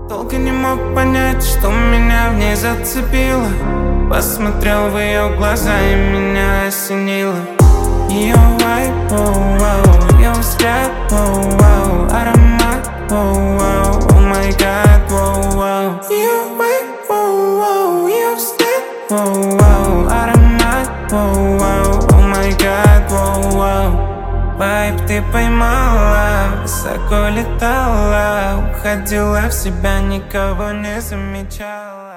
Долго не мог понять, что меня в ней зацепило. Посмотрел в ее глаза и меня осенило. Ее вайб, воу-воу, ее взгляд, воу-воу, аромат, воу-воу, о май гад, воу-воу. Ее вайб, воу-воу, ее взгляд, воу-воу, аромат, воу-воу, о май гад, воу-воу. Вайб ты поймала, высоко летала, уходила в себя, никого не замечала.